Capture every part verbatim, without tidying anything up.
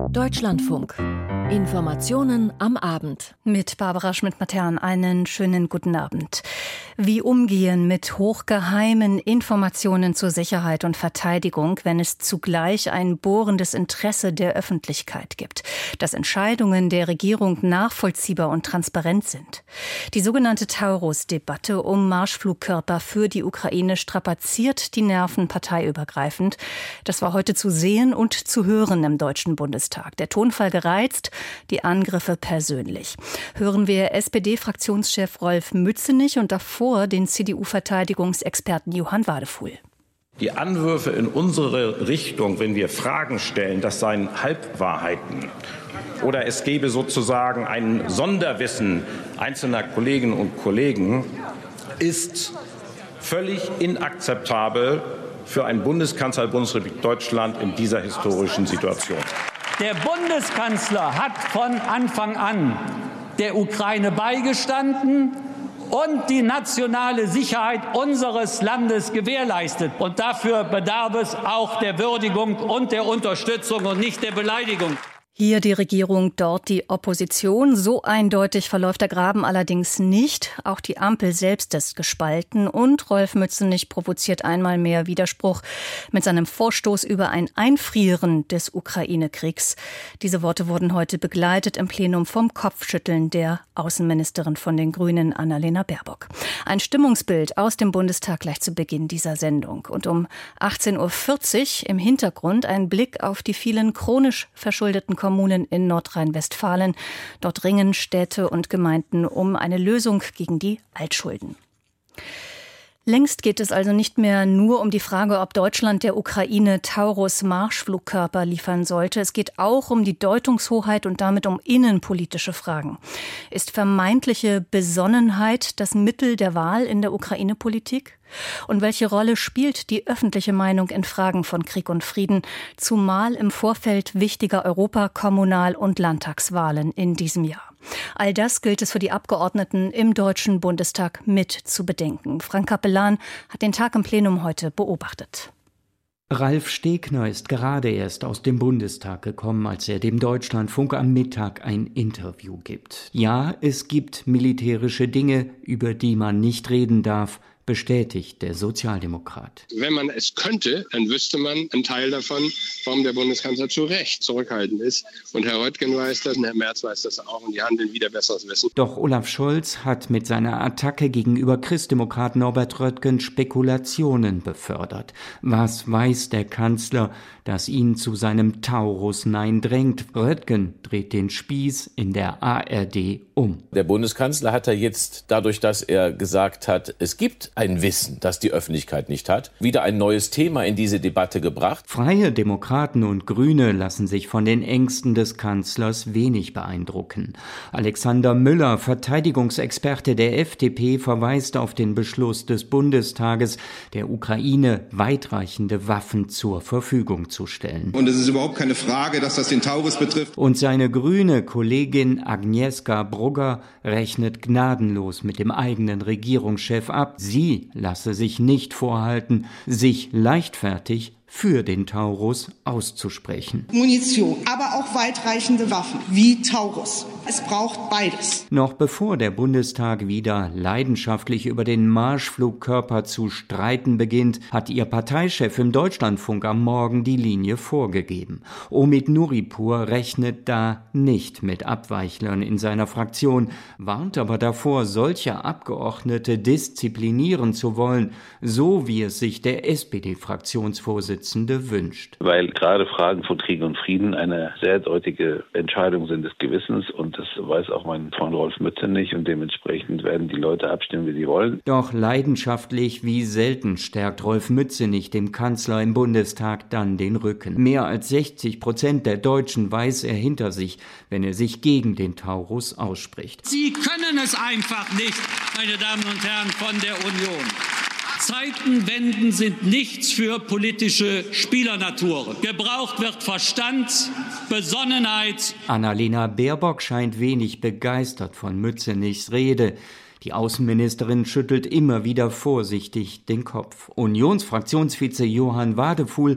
Deutschlandfunk. Informationen am Abend. Mit Barbara Schmidt-Matern einen schönen guten Abend. Wie umgehen mit hochgeheimen Informationen zur Sicherheit und Verteidigung, wenn es zugleich ein bohrendes Interesse der Öffentlichkeit gibt, dass Entscheidungen der Regierung nachvollziehbar und transparent sind. Die sogenannte Taurus-Debatte um Marschflugkörper für die Ukraine strapaziert die Nerven parteiübergreifend. Das war heute zu sehen und zu hören im Deutschen Bundestag. Der Tonfall gereizt, die Angriffe persönlich. Hören wir S P D-Fraktionschef Rolf Mützenich und davor den C D U-Verteidigungsexperten Johann Wadefuhl. Die Anwürfe in unsere Richtung, wenn wir Fragen stellen, das seien Halbwahrheiten. Oder es gebe sozusagen ein Sonderwissen einzelner Kolleginnen und Kollegen, ist völlig inakzeptabel für einen Bundeskanzler der Bundesrepublik Deutschland in dieser historischen Situation. Der Bundeskanzler hat von Anfang an der Ukraine beigestanden und die nationale Sicherheit unseres Landes gewährleistet. Und dafür bedarf es auch der Würdigung und der Unterstützung und nicht der Beleidigung. Hier die Regierung, dort die Opposition. So eindeutig verläuft der Graben allerdings nicht. Auch die Ampel selbst ist gespalten. Und Rolf Mützenich provoziert einmal mehr Widerspruch mit seinem Vorstoß über ein Einfrieren des Ukraine-Kriegs. Diese Worte wurden heute begleitet im Plenum vom Kopfschütteln der Außenministerin von den Grünen, Annalena Baerbock. Ein Stimmungsbild aus dem Bundestag gleich zu Beginn dieser Sendung. Und um achtzehn Uhr vierzig im Hintergrund ein Blick auf die vielen chronisch verschuldeten Kommunen in Nordrhein-Westfalen. Dort ringen Städte und Gemeinden um eine Lösung gegen die Altschulden. Längst geht es also nicht mehr nur um die Frage, ob Deutschland der Ukraine Taurus-Marschflugkörper liefern sollte. Es geht auch um die Deutungshoheit und damit um innenpolitische Fragen. Ist vermeintliche Besonnenheit das Mittel der Wahl in der Ukraine-Politik? Und welche Rolle spielt die öffentliche Meinung in Fragen von Krieg und Frieden, zumal im Vorfeld wichtiger Europa-, Kommunal- und Landtagswahlen in diesem Jahr? All das gilt es für die Abgeordneten im Deutschen Bundestag mit zu bedenken. Frank Capellan hat den Tag im Plenum heute beobachtet. Ralf Stegner ist gerade erst aus dem Bundestag gekommen, als er dem Deutschlandfunk am Mittag ein Interview gibt. Ja, es gibt militärische Dinge, über die man nicht reden darf, bestätigt der Sozialdemokrat. Wenn man es könnte, dann wüsste man einen Teil davon, warum der Bundeskanzler zu Recht zurückhaltend ist. Und Herr Röttgen weiß das und Herr Merz weiß das auch und die handeln wieder besseres Wissen. Doch Olaf Scholz hat mit seiner Attacke gegenüber Christdemokrat Norbert Röttgen Spekulationen befördert. Was weiß der Kanzler, das ihn zu seinem Taurus-Nein drängt? Röttgen dreht den Spieß in der A R D um. Der Bundeskanzler hat ja jetzt, dadurch, dass er gesagt hat, es gibt ein Wissen, das die Öffentlichkeit nicht hat, wieder ein neues Thema in diese Debatte gebracht. Freie Demokraten und Grüne lassen sich von den Ängsten des Kanzlers wenig beeindrucken. Alexander Müller, Verteidigungsexperte der F D P, verweist auf den Beschluss des Bundestages, der Ukraine weitreichende Waffen zur Verfügung zu stellen. Und es ist überhaupt keine Frage, dass das den Taurus betrifft. Und seine grüne Kollegin Agnieszka Brugger rechnet gnadenlos mit dem eigenen Regierungschef ab. Sie lasse sich nicht vorhalten, sich leichtfertig für den Taurus auszusprechen. Munition, aber auch weitreichende Waffen wie Taurus. Es braucht beides. Noch bevor der Bundestag wieder leidenschaftlich über den Marschflugkörper zu streiten beginnt, hat ihr Parteichef im Deutschlandfunk am Morgen die Linie vorgegeben. Omid Nuripur rechnet da nicht mit Abweichlern in seiner Fraktion, warnt aber davor, solche Abgeordnete disziplinieren zu wollen, so wie es sich der S P D-Fraktionsvorsitzende wünscht. Weil gerade Fragen von Krieg und Frieden eine sehr deutliche Entscheidung sind des Gewissens und das weiß auch mein Freund Rolf Mützenich und dementsprechend werden die Leute abstimmen, wie sie wollen. Doch leidenschaftlich wie selten stärkt Rolf Mützenich dem Kanzler im Bundestag dann den Rücken. Mehr als sechzig Prozent der Deutschen weiß er hinter sich, wenn er sich gegen den Taurus ausspricht. Sie können es einfach nicht, meine Damen und Herren von der Union. Zeitenwenden sind nichts für politische Spielernatur. Gebraucht wird Verstand, Besonnenheit. Annalena Baerbock scheint wenig begeistert von Mützenichs Rede. Die Außenministerin schüttelt immer wieder vorsichtig den Kopf. Unionsfraktionsvize Johann Wadefuhl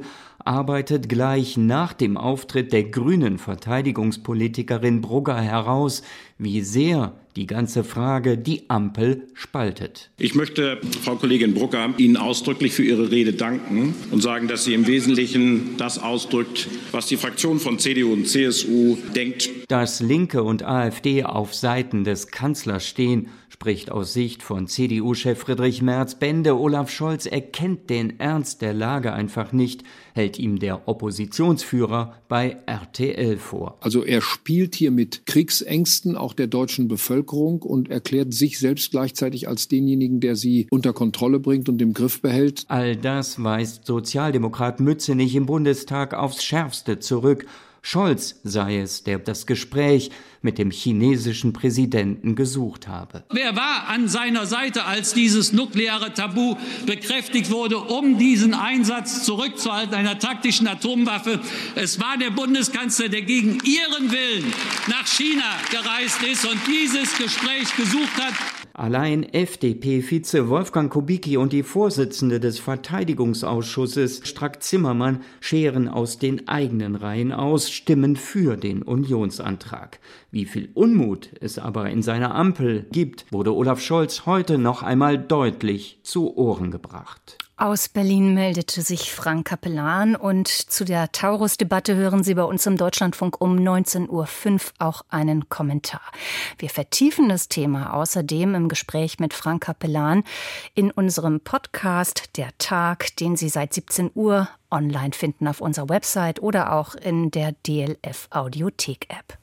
arbeitet gleich nach dem Auftritt der grünen Verteidigungspolitikerin Brugger heraus, wie sehr die ganze Frage die Ampel spaltet. Ich möchte, Frau Kollegin Brugger, Ihnen ausdrücklich für Ihre Rede danken und sagen, dass sie im Wesentlichen das ausdrückt, was die Fraktion von C D U und C S U denkt. Dass Linke und AfD auf Seiten des Kanzlers stehen, spricht aus Sicht von C D U-Chef Friedrich Merz Bände. Olaf Scholz erkennt den Ernst der Lage einfach nicht, hält ihm der Oppositionsführer bei R T L vor. Also er spielt hier mit Kriegsängsten auch der deutschen Bevölkerung und erklärt sich selbst gleichzeitig als denjenigen, der sie unter Kontrolle bringt und im Griff behält. All das weist Sozialdemokrat Mützenich im Bundestag aufs Schärfste zurück. Scholz sei es, der das Gespräch mit dem chinesischen Präsidenten gesucht habe. Wer war an seiner Seite, als dieses nukleare Tabu bekräftigt wurde, um diesen Einsatz zurückzuhalten, einer taktischen Atomwaffe? Es war der Bundeskanzler, der gegen ihren Willen nach China gereist ist und dieses Gespräch gesucht hat. Allein F D P-Vize Wolfgang Kubicki und die Vorsitzende des Verteidigungsausschusses Strack-Zimmermann scheren aus den eigenen Reihen aus, stimmen für den Unionsantrag. Wie viel Unmut es aber in seiner Ampel gibt, wurde Olaf Scholz heute noch einmal deutlich zu Ohren gebracht. Aus Berlin meldete sich Frank Capellan und zu der Taurus-Debatte hören Sie bei uns im Deutschlandfunk um neunzehn Uhr fünf auch einen Kommentar. Wir vertiefen das Thema außerdem im Gespräch mit Frank Capellan in unserem Podcast Der Tag, den Sie seit siebzehn Uhr online finden auf unserer Website oder auch in der D L F-Audiothek-App.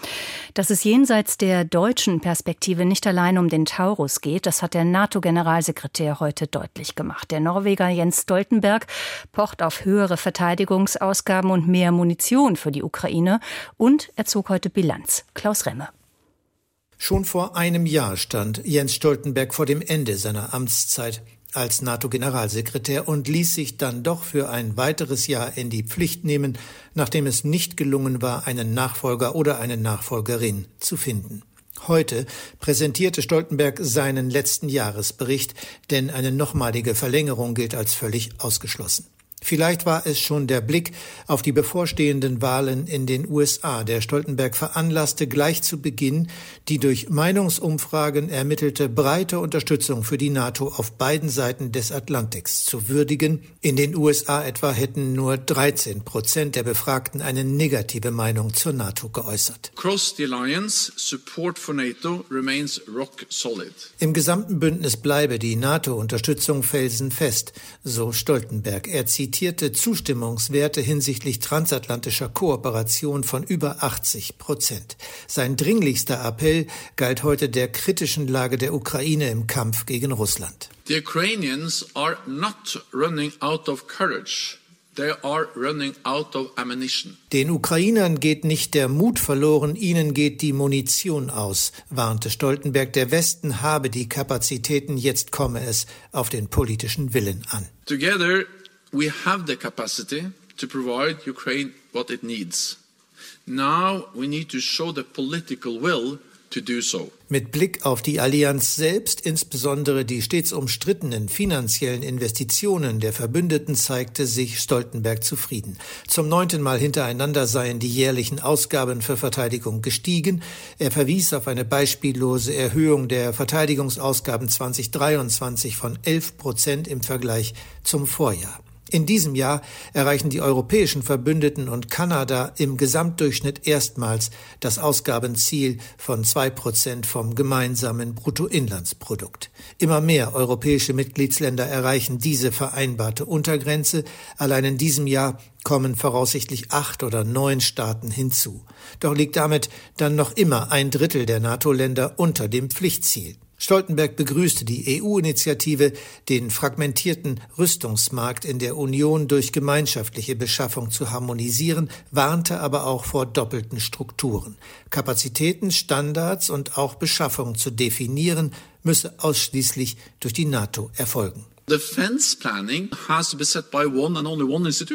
Dass es jenseits der deutschen Perspektive nicht allein um den Taurus geht, das hat der NATO-Generalsekretär heute deutlich gemacht. Der Norweger Jens Stoltenberg pocht auf höhere Verteidigungsausgaben und mehr Munition für die Ukraine und er zog heute Bilanz. Klaus Remme. Schon vor einem Jahr stand Jens Stoltenberg vor dem Ende seiner Amtszeit als NATO-Generalsekretär und ließ sich dann doch für ein weiteres Jahr in die Pflicht nehmen, nachdem es nicht gelungen war, einen Nachfolger oder eine Nachfolgerin zu finden. Heute präsentierte Stoltenberg seinen letzten Jahresbericht, denn eine nochmalige Verlängerung gilt als völlig ausgeschlossen. Vielleicht war es schon der Blick auf die bevorstehenden Wahlen in den U S A, der Stoltenberg veranlasste, gleich zu Beginn die durch Meinungsumfragen ermittelte breite Unterstützung für die NATO auf beiden Seiten des Atlantiks zu würdigen. In den U S A etwa hätten nur dreizehn Prozent der Befragten eine negative Meinung zur NATO geäußert. Across the alliance, support for NATO remains rock solid. Im gesamten Bündnis bleibe die NATO-Unterstützung felsenfest, so Stoltenberg. Er zitierte Zustimmungswerte hinsichtlich transatlantischer Kooperation von über achtzig Prozent. Sein dringlichster Appell galt heute der kritischen Lage der Ukraine im Kampf gegen Russland. The Ukrainians are not running out of courage. They are running out of ammunition. Den Ukrainern geht nicht der Mut verloren, ihnen geht die Munition aus, warnte Stoltenberg. Der Westen habe die Kapazitäten, jetzt komme es auf den politischen Willen an. Together we have the capacity to provide Ukraine what it needs. Now we need to show the political will to do so. Mit Blick auf die Allianz selbst, insbesondere die stets umstrittenen finanziellen Investitionen der Verbündeten, zeigte sich Stoltenberg zufrieden. Zum neunten Mal hintereinander seien die jährlichen Ausgaben für Verteidigung gestiegen. Er verwies auf eine beispiellose Erhöhung der Verteidigungsausgaben zweitausenddreiundzwanzig von elf Prozent im Vergleich zum Vorjahr. In diesem Jahr erreichen die europäischen Verbündeten und Kanada im Gesamtdurchschnitt erstmals das Ausgabenziel von zwei Prozent vom gemeinsamen Bruttoinlandsprodukt. Immer mehr europäische Mitgliedsländer erreichen diese vereinbarte Untergrenze. Allein in diesem Jahr kommen voraussichtlich acht oder neun Staaten hinzu. Doch liegt damit dann noch immer ein Drittel der NATO-Länder unter dem Pflichtziel. Stoltenberg begrüßte die E U-Initiative, den fragmentierten Rüstungsmarkt in der Union durch gemeinschaftliche Beschaffung zu harmonisieren, warnte aber auch vor doppelten Strukturen. Kapazitäten, Standards und auch Beschaffung zu definieren, müsse ausschließlich durch die NATO erfolgen. Defense planning has to be set by one and only one institution.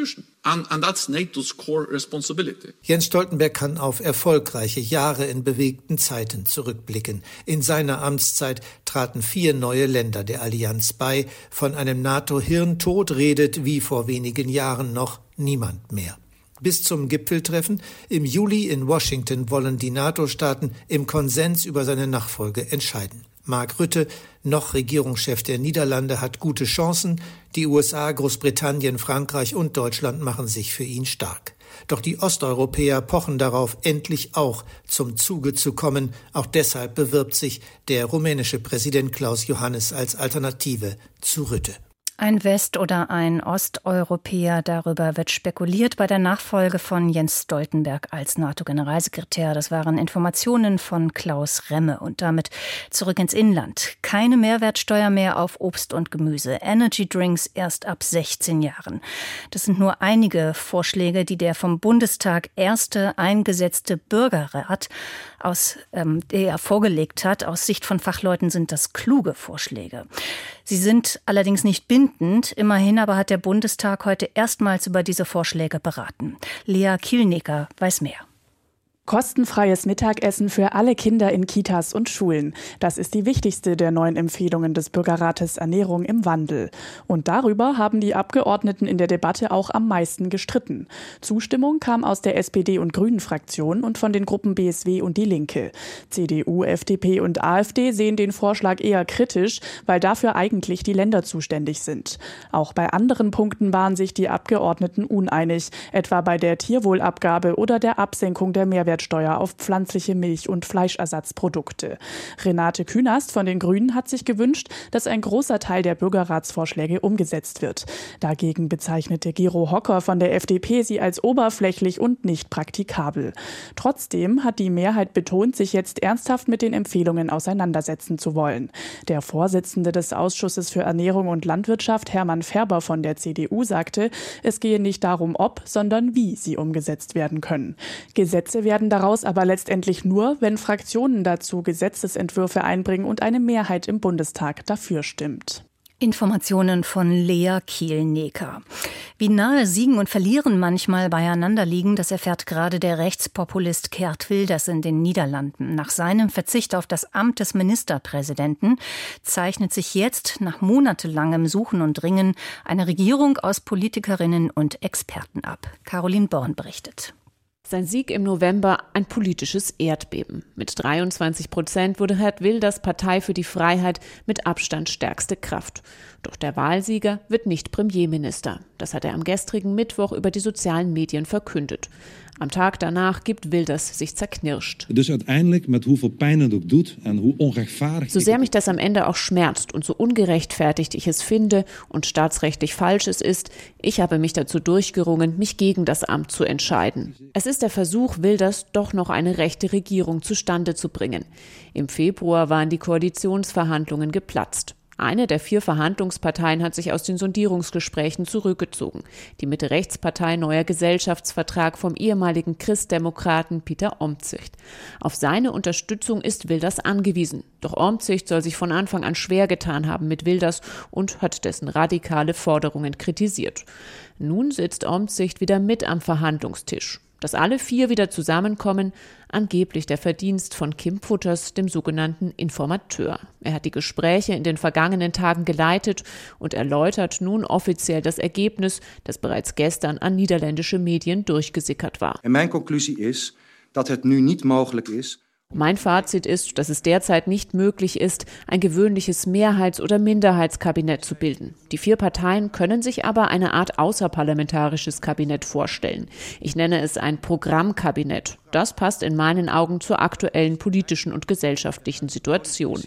And, and that's NATO's core responsibility. Jens Stoltenberg kann auf erfolgreiche Jahre in bewegten Zeiten zurückblicken. In seiner Amtszeit traten vier neue Länder der Allianz bei. Von einem NATO-Hirntod redet wie vor wenigen Jahren noch niemand mehr. Bis zum Gipfeltreffen im Juli in Washington wollen die NATO-Staaten im Konsens über seine Nachfolge entscheiden. Mark Rutte, noch Regierungschef der Niederlande, hat gute Chancen. Die U S A, Großbritannien, Frankreich und Deutschland machen sich für ihn stark. Doch die Osteuropäer pochen darauf, endlich auch zum Zuge zu kommen. Auch deshalb bewirbt sich der rumänische Präsident Klaus Iohannis als Alternative zu Rutte. Ein West- oder ein Osteuropäer, darüber wird spekuliert bei der Nachfolge von Jens Stoltenberg als NATO-Generalsekretär. Das waren Informationen von Klaus Remme. Und damit zurück ins Inland. Keine Mehrwertsteuer mehr auf Obst und Gemüse. Energy Drinks erst ab sechzehn Jahren. Das sind nur einige Vorschläge, die der vom Bundestag erste eingesetzte Bürgerrat aus, ähm, der er vorgelegt hat. Aus Sicht von Fachleuten sind das kluge Vorschläge. Sie sind allerdings nicht bindend. Immerhin aber hat der Bundestag heute erstmals über diese Vorschläge beraten. Lea Kielnecker weiß mehr. Kostenfreies Mittagessen für alle Kinder in Kitas und Schulen. Das ist die wichtigste der neuen Empfehlungen des Bürgerrates Ernährung im Wandel. Und darüber haben die Abgeordneten in der Debatte auch am meisten gestritten. Zustimmung kam aus der S P D- und Grünen-Fraktion und von den Gruppen B S W und Die Linke. C D U, F D P und AfD sehen den Vorschlag eher kritisch, weil dafür eigentlich die Länder zuständig sind. Auch bei anderen Punkten waren sich die Abgeordneten uneinig, etwa bei der Tierwohlabgabe oder der Absenkung der Mehrwertsteuer auf pflanzliche Milch- und Fleischersatzprodukte. Renate Künast von den Grünen hat sich gewünscht, dass ein großer Teil der Bürgerratsvorschläge umgesetzt wird. Dagegen bezeichnete Gero Hocker von der F D P sie als oberflächlich und nicht praktikabel. Trotzdem hat die Mehrheit betont, sich jetzt ernsthaft mit den Empfehlungen auseinandersetzen zu wollen. Der Vorsitzende des Ausschusses für Ernährung und Landwirtschaft, Hermann Ferber von der C D U, sagte, es gehe nicht darum, ob, sondern wie sie umgesetzt werden können. Gesetze werden daraus aber letztendlich nur, wenn Fraktionen dazu Gesetzesentwürfe einbringen und eine Mehrheit im Bundestag dafür stimmt. Informationen von Lea Kielnecker. Wie nahe Siegen und Verlieren manchmal beieinander liegen, das erfährt gerade der Rechtspopulist Geert Wilders in den Niederlanden. Nach seinem Verzicht auf das Amt des Ministerpräsidenten zeichnet sich jetzt nach monatelangem Suchen und Ringen eine Regierung aus Politikerinnen und Experten ab. Caroline Born berichtet. Sein Sieg im November ein politisches Erdbeben. Mit dreiundzwanzig Prozent wurde Geert Wilders Partei für die Freiheit mit Abstand stärkste Kraft. Doch der Wahlsieger wird nicht Premierminister. Das hat er am gestrigen Mittwoch über die sozialen Medien verkündet. Am Tag danach gibt Wilders sich zerknirscht. Dus uiteindelijk, met hoeveel pijn het ook doet en hoe onrechtvaardig. So sehr mich das am Ende auch schmerzt und so ungerechtfertigt ich es finde und staatsrechtlich falsch es ist, ich habe mich dazu durchgerungen, mich gegen das Amt zu entscheiden. Es ist der Versuch, Wilders doch noch eine rechte Regierung zustande zu bringen. Im Februar waren die Koalitionsverhandlungen geplatzt. Eine der vier Verhandlungsparteien hat sich aus den Sondierungsgesprächen zurückgezogen. Die Mitte-Rechts-Partei Neuer Gesellschaftsvertrag vom ehemaligen Christdemokraten Pieter Omtzigt. Auf seine Unterstützung ist Wilders angewiesen. Doch Omtzigt soll sich von Anfang an schwer getan haben mit Wilders und hat dessen radikale Forderungen kritisiert. Nun sitzt Omtzigt wieder mit am Verhandlungstisch. Dass alle vier wieder zusammenkommen, angeblich der Verdienst von Kim Putters, dem sogenannten Informateur. Er hat die Gespräche in den vergangenen Tagen geleitet und erläutert nun offiziell das Ergebnis, das bereits gestern an niederländische Medien durchgesickert war. En mijn conclusie is dat het nu niet mogelijk is. Mein Fazit ist, dass es derzeit nicht möglich ist, ein gewöhnliches Mehrheits- oder Minderheitskabinett zu bilden. Die vier Parteien können sich aber eine Art außerparlamentarisches Kabinett vorstellen. Ich nenne es ein Programmkabinett. Das passt in meinen Augen zur aktuellen politischen und gesellschaftlichen Situation.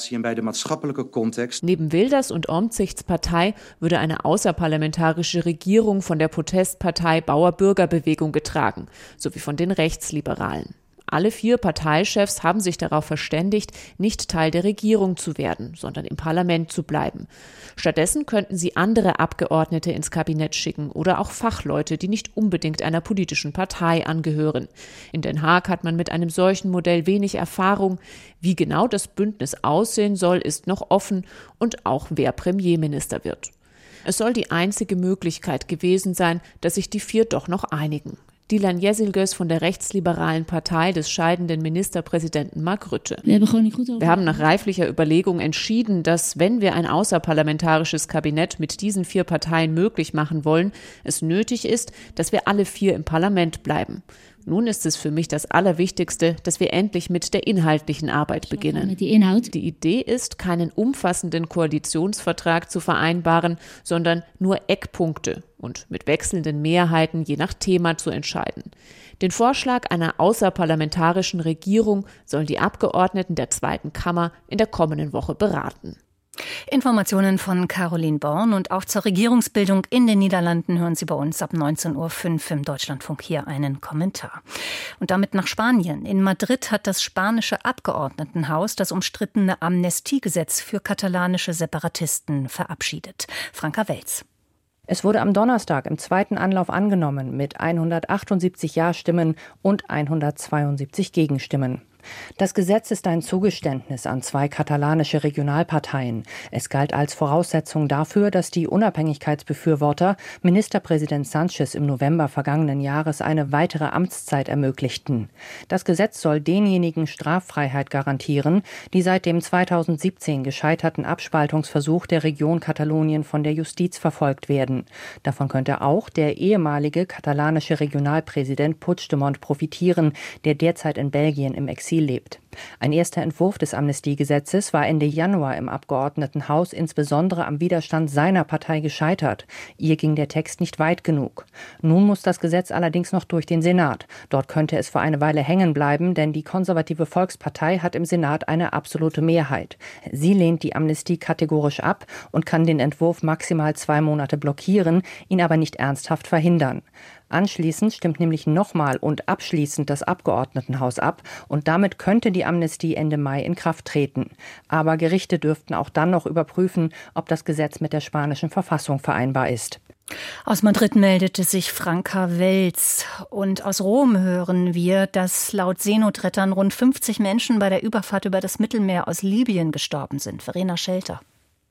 Neben Wilders und Omtzigts Partei würde eine außerparlamentarische Regierung von der Protestpartei Bauer-Bürger-Bewegung getragen, sowie von den Rechtsliberalen. Alle vier Parteichefs haben sich darauf verständigt, nicht Teil der Regierung zu werden, sondern im Parlament zu bleiben. Stattdessen könnten sie andere Abgeordnete ins Kabinett schicken oder auch Fachleute, die nicht unbedingt einer politischen Partei angehören. In Den Haag hat man mit einem solchen Modell wenig Erfahrung. Wie genau das Bündnis aussehen soll, ist noch offen und auch wer Premierminister wird. Es soll die einzige Möglichkeit gewesen sein, dass sich die vier doch noch einigen. Dilan Yeşilgöz von der rechtsliberalen Partei des scheidenden Ministerpräsidenten Mark Rutte. Wir haben nach reiflicher Überlegung entschieden, dass, wenn wir ein außerparlamentarisches Kabinett mit diesen vier Parteien möglich machen wollen, es nötig ist, dass wir alle vier im Parlament bleiben. Nun ist es für mich das Allerwichtigste, dass wir endlich mit der inhaltlichen Arbeit beginnen. Die Idee ist, keinen umfassenden Koalitionsvertrag zu vereinbaren, sondern nur Eckpunkte und mit wechselnden Mehrheiten je nach Thema zu entscheiden. Den Vorschlag einer außerparlamentarischen Regierung sollen die Abgeordneten der zweiten Kammer in der kommenden Woche beraten. Informationen von Caroline Born und auch zur Regierungsbildung in den Niederlanden hören Sie bei uns ab neunzehn Uhr fünf im Deutschlandfunk hier einen Kommentar. Und damit nach Spanien. In Madrid hat das spanische Abgeordnetenhaus das umstrittene Amnestiegesetz für katalanische Separatisten verabschiedet. Franka Welz. Es wurde am Donnerstag im zweiten Anlauf angenommen mit hundertachtundsiebzig Ja-Stimmen und hundertzweiundsiebzig Gegenstimmen. Das Gesetz ist ein Zugeständnis an zwei katalanische Regionalparteien. Es galt als Voraussetzung dafür, dass die Unabhängigkeitsbefürworter Ministerpräsident Sánchez im November vergangenen Jahres eine weitere Amtszeit ermöglichten. Das Gesetz soll denjenigen Straffreiheit garantieren, die seit dem zweitausendsiebzehn gescheiterten Abspaltungsversuch der Region Katalonien von der Justiz verfolgt werden. Davon könnte auch der ehemalige katalanische Regionalpräsident Puigdemont profitieren, der derzeit in Belgien im Exil lebt. Ein erster Entwurf des Amnestiegesetzes war Ende Januar im Abgeordnetenhaus insbesondere am Widerstand seiner Partei gescheitert. Ihr ging der Text nicht weit genug. Nun muss das Gesetz allerdings noch durch den Senat. Dort könnte es für eine Weile hängen bleiben, denn die konservative Volkspartei hat im Senat eine absolute Mehrheit. Sie lehnt die Amnestie kategorisch ab und kann den Entwurf maximal zwei Monate blockieren, ihn aber nicht ernsthaft verhindern. Anschließend stimmt nämlich nochmal und abschließend das Abgeordnetenhaus ab und damit könnte die Amnestie Ende Mai in Kraft treten. Aber Gerichte dürften auch dann noch überprüfen, ob das Gesetz mit der spanischen Verfassung vereinbar ist. Aus Madrid meldete sich Franka Welz. Und aus Rom hören wir, dass laut Seenotrettern rund fünfzig Menschen bei der Überfahrt über das Mittelmeer aus Libyen gestorben sind. Verena Schelter.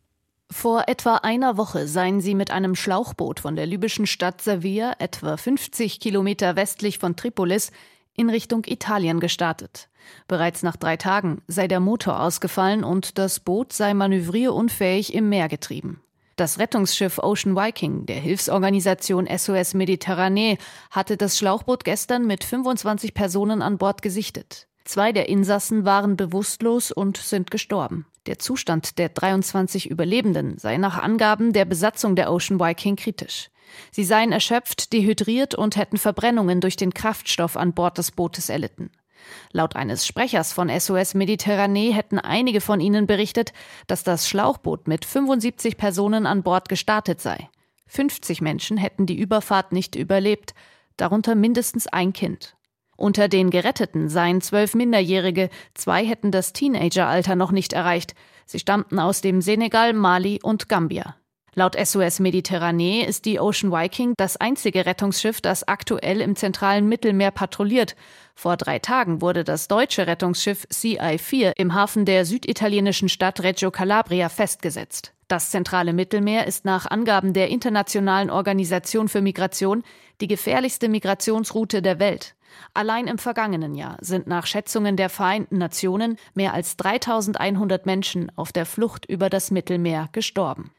Vor etwa einer Woche seien sie mit einem Schlauchboot von der libyschen Stadt Sevilla, etwa fünfzig Kilometer westlich von Tripolis, in Richtung Italien gestartet. Bereits nach drei Tagen sei der Motor ausgefallen und das Boot sei manövrierunfähig im Meer getrieben. Das Rettungsschiff Ocean Viking der Hilfsorganisation S O S Mediterranee hatte das Schlauchboot gestern mit fünfundzwanzig Personen an Bord gesichtet. Zwei der Insassen waren bewusstlos und sind gestorben. Der Zustand der dreiundzwanzig Überlebenden sei nach Angaben der Besatzung der Ocean Viking kritisch. Sie seien erschöpft, dehydriert und hätten Verbrennungen durch den Kraftstoff an Bord des Bootes erlitten. Laut eines Sprechers von S O S Mediterranee hätten einige von ihnen berichtet, dass das Schlauchboot mit fünfundsiebzig Personen an Bord gestartet sei. fünfzig Menschen hätten die Überfahrt nicht überlebt, darunter mindestens ein Kind. Unter den Geretteten seien zwölf Minderjährige, zwei hätten das Teenageralter noch nicht erreicht. Sie stammten aus dem Senegal, Mali und Gambia. Laut S O S Mediterranee ist die Ocean Viking das einzige Rettungsschiff, das aktuell im zentralen Mittelmeer patrouilliert. Vor drei Tagen wurde das deutsche Rettungsschiff C I vier im Hafen der süditalienischen Stadt Reggio Calabria festgesetzt. Das zentrale Mittelmeer ist nach Angaben der Internationalen Organisation für Migration die gefährlichste Migrationsroute der Welt. Allein im vergangenen Jahr sind nach Schätzungen der Vereinten Nationen mehr als dreitausendeinhundert Menschen auf der Flucht über das Mittelmeer gestorben.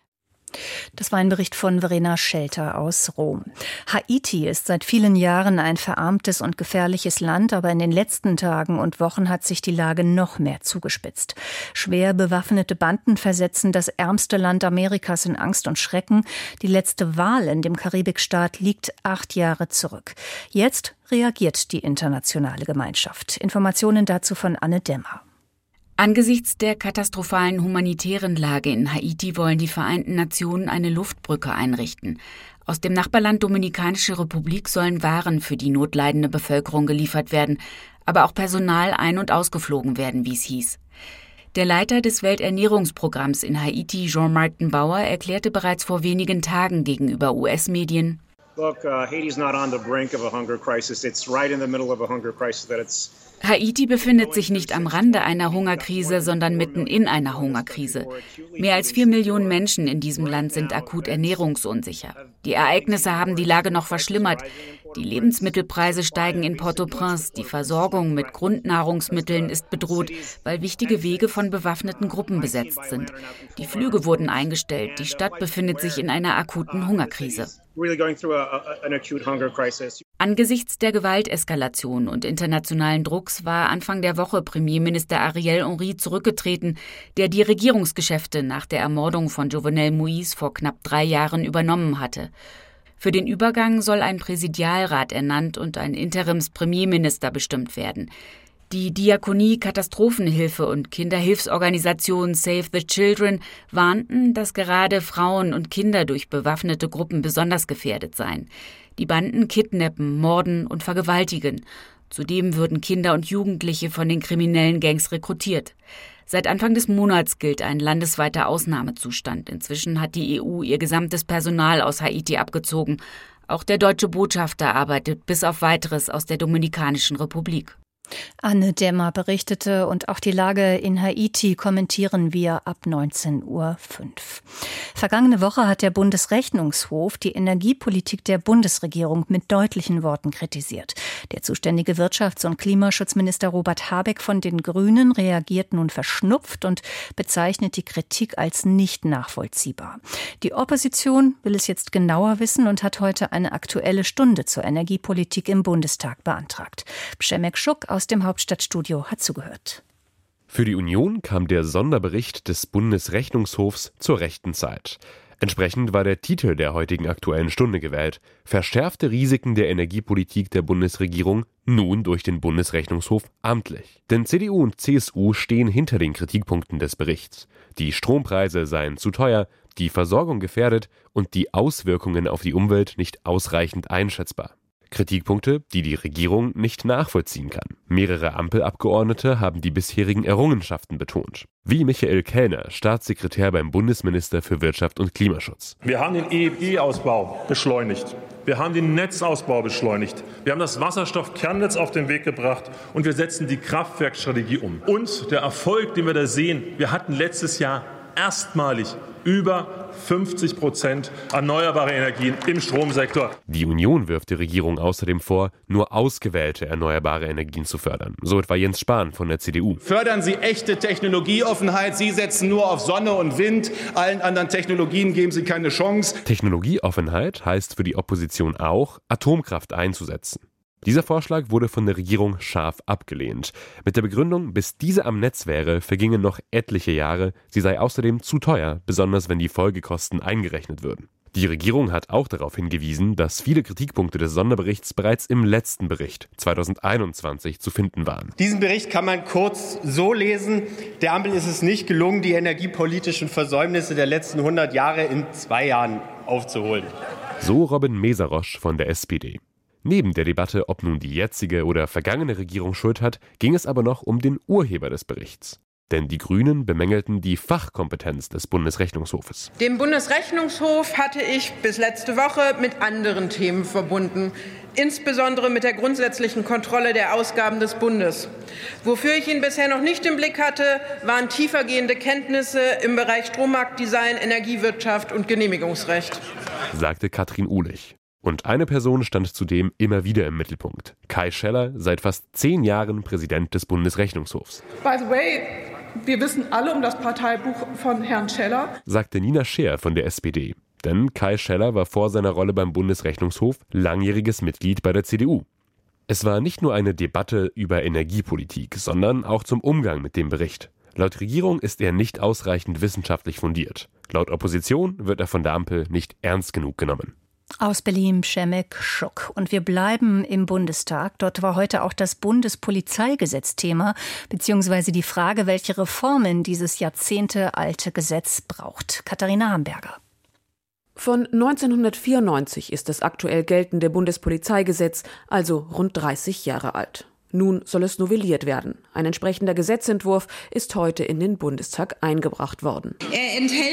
Das war ein Bericht von Verena Schelter aus Rom. Haiti ist seit vielen Jahren ein verarmtes und gefährliches Land, aber in den letzten Tagen und Wochen hat sich die Lage noch mehr zugespitzt. Schwer bewaffnete Banden versetzen das ärmste Land Amerikas in Angst und Schrecken. Die letzte Wahl in dem Karibikstaat liegt acht Jahre zurück. Jetzt reagiert die internationale Gemeinschaft. Informationen dazu von Anne Demmer. Angesichts der katastrophalen humanitären Lage in Haiti wollen die Vereinten Nationen eine Luftbrücke einrichten. Aus dem Nachbarland Dominikanische Republik sollen Waren für die notleidende Bevölkerung geliefert werden, aber auch Personal ein- und ausgeflogen werden, wie es hieß. Der Leiter des Welternährungsprogramms in Haiti, Jean-Martin Bauer, erklärte bereits vor wenigen Tagen gegenüber U S-Medien: Look, uh, Haiti's not on the brink of a hunger crisis. It's right in the middle of a hunger crisis that it's Haiti befindet sich nicht am Rande einer Hungerkrise, sondern mitten in einer Hungerkrise. Mehr als vier Millionen Menschen in diesem Land sind akut ernährungsunsicher. Die Ereignisse haben die Lage noch verschlimmert. Die Lebensmittelpreise steigen in Port-au-Prince. Die Versorgung mit Grundnahrungsmitteln ist bedroht, weil wichtige Wege von bewaffneten Gruppen besetzt sind. Die Flüge wurden eingestellt. Die Stadt befindet sich in einer akuten Hungerkrise. Angesichts der Gewalteskalation und internationalen Drucks war Anfang der Woche Premierminister Ariel Henry zurückgetreten, der die Regierungsgeschäfte nach der Ermordung von Jovenel Moïse vor knapp drei Jahren übernommen hatte. Für den Übergang soll ein Präsidialrat ernannt und ein Interims-Premierminister bestimmt werden. Die Diakonie, Katastrophenhilfe und Kinderhilfsorganisation Save the Children warnten, dass gerade Frauen und Kinder durch bewaffnete Gruppen besonders gefährdet seien. Die Banden kidnappen, morden und vergewaltigen. Zudem würden Kinder und Jugendliche von den kriminellen Gangs rekrutiert. Seit Anfang des Monats gilt ein landesweiter Ausnahmezustand. Inzwischen hat die E U ihr gesamtes Personal aus Haiti abgezogen. Auch der deutsche Botschafter arbeitet bis auf Weiteres aus der Dominikanischen Republik. Anne Dämmer berichtete und auch die Lage in Haiti kommentieren wir ab neunzehn Uhr fünf. Vergangene Woche hat der Bundesrechnungshof die Energiepolitik der Bundesregierung mit deutlichen Worten kritisiert. Der zuständige Wirtschafts- und Klimaschutzminister Robert Habeck von den Grünen reagiert nun verschnupft und bezeichnet die Kritik als nicht nachvollziehbar. Die Opposition will es jetzt genauer wissen und hat heute eine Aktuelle Stunde zur Energiepolitik im Bundestag beantragt. Przemek Schuck aus dem Hauptstadtstudio hat zugehört. Für die Union kam der Sonderbericht des Bundesrechnungshofs zur rechten Zeit. Entsprechend war der Titel der heutigen Aktuellen Stunde gewählt: Verschärfte Risiken der Energiepolitik der Bundesregierung, nun durch den Bundesrechnungshof amtlich. Denn C D U und C S U stehen hinter den Kritikpunkten des Berichts. Die Strompreise seien zu teuer, die Versorgung gefährdet und die Auswirkungen auf die Umwelt nicht ausreichend einschätzbar. Kritikpunkte, die die Regierung nicht nachvollziehen kann. Mehrere Ampelabgeordnete haben die bisherigen Errungenschaften betont. Wie Michael Kellner, Staatssekretär beim Bundesminister für Wirtschaft und Klimaschutz. Wir haben den E E G-Ausbau beschleunigt. Wir haben den Netzausbau beschleunigt. Wir haben das Wasserstoffkernnetz auf den Weg gebracht und wir setzen die Kraftwerkstrategie um. Und der Erfolg, den wir da sehen, wir hatten letztes Jahr erstmalig über fünfzig Prozent erneuerbare Energien im Stromsektor. Die Union wirft der Regierung außerdem vor, nur ausgewählte erneuerbare Energien zu fördern. So etwa Jens Spahn von der C D U. Fördern Sie echte Technologieoffenheit. Sie setzen nur auf Sonne und Wind. Allen anderen Technologien geben Sie keine Chance. Technologieoffenheit heißt für die Opposition auch, Atomkraft einzusetzen. Dieser Vorschlag wurde von der Regierung scharf abgelehnt. Mit der Begründung, bis diese am Netz wäre, vergingen noch etliche Jahre. Sie sei außerdem zu teuer, besonders wenn die Folgekosten eingerechnet würden. Die Regierung hat auch darauf hingewiesen, dass viele Kritikpunkte des Sonderberichts bereits im letzten Bericht zweitausendeinundzwanzig zu finden waren. Diesen Bericht kann man kurz so lesen: Der Ampel ist es nicht gelungen, die energiepolitischen Versäumnisse der letzten hundert Jahre in zwei Jahren aufzuholen. So Robin Mesarosch von der S P D. Neben der Debatte, ob nun die jetzige oder vergangene Regierung Schuld hat, ging es aber noch um den Urheber des Berichts. Denn die Grünen bemängelten die Fachkompetenz des Bundesrechnungshofes. Den Bundesrechnungshof hatte ich bis letzte Woche mit anderen Themen verbunden, insbesondere mit der grundsätzlichen Kontrolle der Ausgaben des Bundes. Wofür ich ihn bisher noch nicht im Blick hatte, waren tiefergehende Kenntnisse im Bereich Strommarktdesign, Energiewirtschaft und Genehmigungsrecht, sagte Katrin Uhlich. Und eine Person stand zudem immer wieder im Mittelpunkt: Kai Scheller, seit fast zehn Jahren Präsident des Bundesrechnungshofs. By the way, wir wissen alle um das Parteibuch von Herrn Scheller, sagte Nina Scheer von der S P D. Denn Kai Scheller war vor seiner Rolle beim Bundesrechnungshof langjähriges Mitglied bei der C D U. Es war nicht nur eine Debatte über Energiepolitik, sondern auch zum Umgang mit dem Bericht. Laut Regierung ist er nicht ausreichend wissenschaftlich fundiert. Laut Opposition wird er von der Ampel nicht ernst genug genommen. Aus Berlin Przemek Schuck. Und wir bleiben im Bundestag. Dort war heute auch das Bundespolizeigesetz Thema, beziehungsweise die Frage, welche Reformen dieses jahrzehntealte Gesetz braucht. Katharina Hamburger. Von neunzehnhundertvierundneunzig ist das aktuell geltende Bundespolizeigesetz, also rund dreißig Jahre alt. Nun soll es novelliert werden. Ein entsprechender Gesetzentwurf ist heute in den Bundestag eingebracht worden. Er enthält eine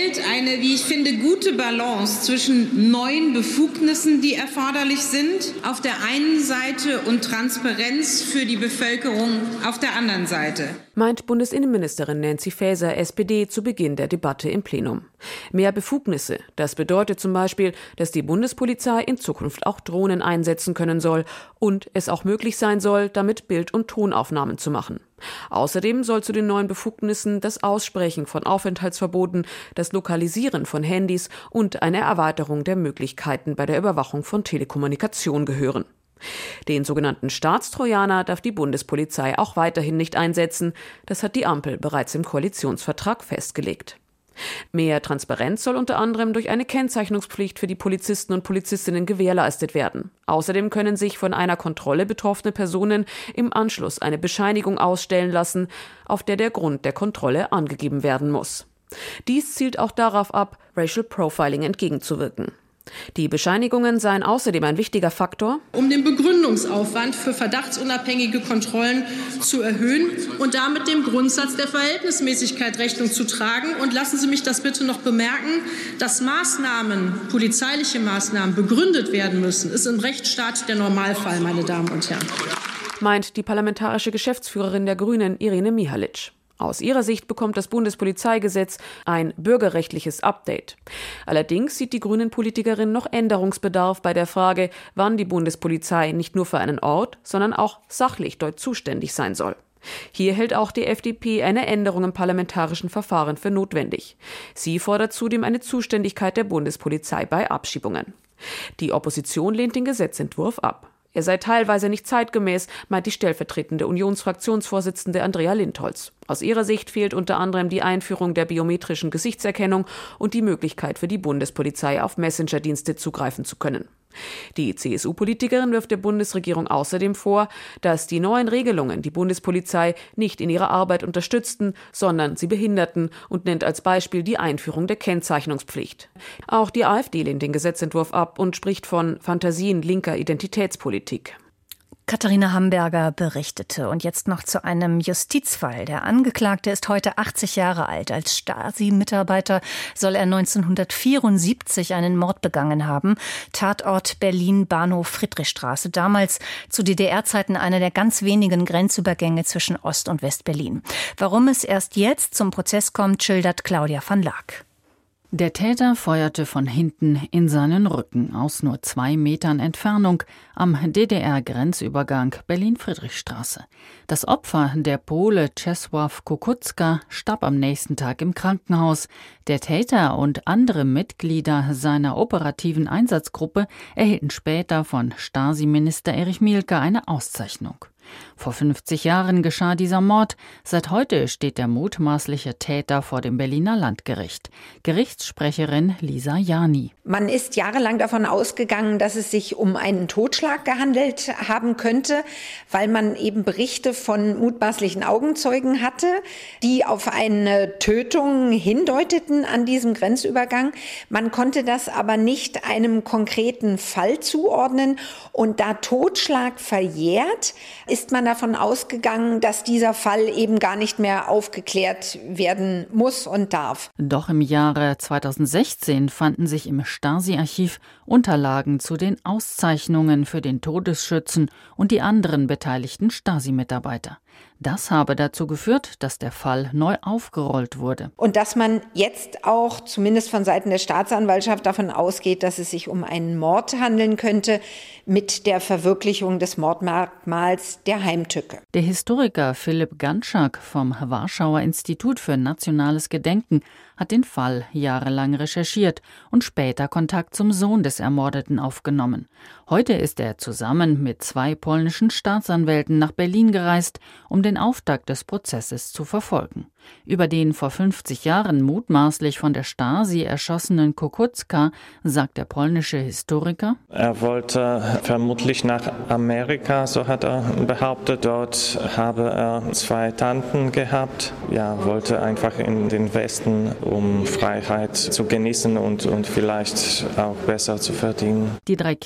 eine, wie ich finde, gute Balance zwischen neuen Befugnissen, die erforderlich sind, auf der einen Seite und Transparenz für die Bevölkerung auf der anderen Seite. Meint Bundesinnenministerin Nancy Faeser, S P D, zu Beginn der Debatte im Plenum. Mehr Befugnisse, das bedeutet zum Beispiel, dass die Bundespolizei in Zukunft auch Drohnen einsetzen können soll und es auch möglich sein soll, damit Bild- und Tonaufnahmen zu machen. Außerdem soll zu den neuen Befugnissen das Aussprechen von Aufenthaltsverboten, das Lokalisieren von Handys und eine Erweiterung der Möglichkeiten bei der Überwachung von Telekommunikation gehören. Den sogenannten Staatstrojaner darf die Bundespolizei auch weiterhin nicht einsetzen. Das hat die Ampel bereits im Koalitionsvertrag festgelegt. Mehr Transparenz soll unter anderem durch eine Kennzeichnungspflicht für die Polizisten und Polizistinnen gewährleistet werden. Außerdem können sich von einer Kontrolle betroffene Personen im Anschluss eine Bescheinigung ausstellen lassen, auf der der Grund der Kontrolle angegeben werden muss. Dies zielt auch darauf ab, Racial Profiling entgegenzuwirken. Die Bescheinigungen seien außerdem ein wichtiger Faktor, um den Begründungsaufwand für verdachtsunabhängige Kontrollen zu erhöhen und damit dem Grundsatz der Verhältnismäßigkeit Rechnung zu tragen. Und lassen Sie mich das bitte noch bemerken, dass Maßnahmen, polizeiliche Maßnahmen begründet werden müssen, ist im Rechtsstaat der Normalfall, meine Damen und Herren. Meint die parlamentarische Geschäftsführerin der Grünen, Irene Mihalic. Aus ihrer Sicht bekommt das Bundespolizeigesetz ein bürgerrechtliches Update. Allerdings sieht die Grünen-Politikerin noch Änderungsbedarf bei der Frage, wann die Bundespolizei nicht nur für einen Ort, sondern auch sachlich dort zuständig sein soll. Hier hält auch die F D P eine Änderung im parlamentarischen Verfahren für notwendig. Sie fordert zudem eine Zuständigkeit der Bundespolizei bei Abschiebungen. Die Opposition lehnt den Gesetzentwurf ab. Er sei teilweise nicht zeitgemäß, meint die stellvertretende Unionsfraktionsvorsitzende Andrea Lindholz. Aus ihrer Sicht fehlt unter anderem die Einführung der biometrischen Gesichtserkennung und die Möglichkeit für die Bundespolizei, auf Messenger-Dienste zugreifen zu können. Die C S U-Politikerin wirft der Bundesregierung außerdem vor, dass die neuen Regelungen die Bundespolizei nicht in ihrer Arbeit unterstützten, sondern sie behinderten und nennt als Beispiel die Einführung der Kennzeichnungspflicht. Auch die AfD lehnt den Gesetzentwurf ab und spricht von Fantasien linker Identitätspolitik. Katharina Hamberger berichtete. Und jetzt noch zu einem Justizfall. Der Angeklagte ist heute achtzig Jahre alt. Als Stasi-Mitarbeiter soll er neunzehnhundertvierundsiebzig einen Mord begangen haben. Tatort Berlin, Bahnhof Friedrichstraße. Damals zu D D R-Zeiten einer der ganz wenigen Grenzübergänge zwischen Ost- und West-Berlin. Warum es erst jetzt zum Prozess kommt, schildert Claudia van Laak. Der Täter feuerte von hinten in seinen Rücken aus nur zwei Metern Entfernung am D D R-Grenzübergang Berlin-Friedrichstraße. Das Opfer, der Pole Czesław Kukuczka, starb am nächsten Tag im Krankenhaus. Der Täter und andere Mitglieder seiner operativen Einsatzgruppe erhielten später von Stasi-Minister Erich Mielke eine Auszeichnung. Vor fünfzig Jahren geschah dieser Mord. Seit heute steht der mutmaßliche Täter vor dem Berliner Landgericht. Gerichtssprecherin Lisa Jani. Man ist jahrelang davon ausgegangen, dass es sich um einen Totschlag gehandelt haben könnte, weil man eben Berichte von mutmaßlichen Augenzeugen hatte, die auf eine Tötung hindeuteten an diesem Grenzübergang. Man konnte das aber nicht einem konkreten Fall zuordnen. Und da Totschlag verjährt, ist man davon ausgegangen, dass dieser Fall eben gar nicht mehr aufgeklärt werden muss und darf. Doch im Jahre zweitausendsechzehn fanden sich im Stasi-Archiv Unterlagen zu den Auszeichnungen für den Todesschützen und die anderen beteiligten Stasi-Mitarbeiter. Das habe dazu geführt, dass der Fall neu aufgerollt wurde. Und dass man jetzt auch zumindest von Seiten der Staatsanwaltschaft davon ausgeht, dass es sich um einen Mord handeln könnte mit der Verwirklichung des Mordmerkmals der Heimtücke. Der Historiker Philipp Ganczak vom Warschauer Institut für Nationales Gedenken hat den Fall jahrelang recherchiert und später Kontakt zum Sohn des Ermordeten aufgenommen. Heute ist er zusammen mit zwei polnischen Staatsanwälten nach Berlin gereist, um den Auftakt des Prozesses zu verfolgen. Über den vor fünfzig Jahren mutmaßlich von der Stasi erschossenen Kukuczka sagt der polnische Historiker: Er wollte vermutlich nach Amerika, so hat er behauptet. Dort habe er zwei Tanten gehabt. Ja, wollte einfach in den Westen, um Freiheit zu genießen und, und vielleicht auch besser zu verdienen. Die drei Kinder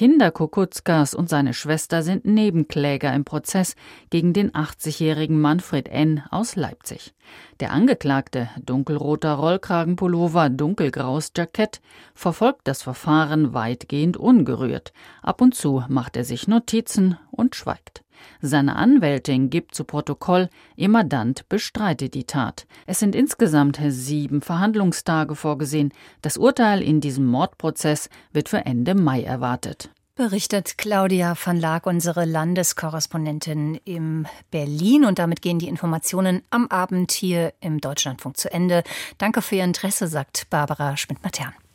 Kutzkas und seine Schwester sind Nebenkläger im Prozess gegen den achtzigjährigen Manfred N. aus Leipzig. Der Angeklagte, dunkelroter Rollkragenpullover, dunkelgraues Jackett, verfolgt das Verfahren weitgehend ungerührt. Ab und zu macht er sich Notizen und schweigt. Seine Anwältin gibt zu Protokoll, ihr Mandant bestreitet die Tat. Es sind insgesamt sieben Verhandlungstage vorgesehen. Das Urteil in diesem Mordprozess wird für Ende Mai erwartet. Berichtet Claudia van Laak, unsere Landeskorrespondentin in Berlin. Und damit gehen die Informationen am Abend hier im Deutschlandfunk zu Ende. Danke für Ihr Interesse, sagt Barbara Schmidt-Matern.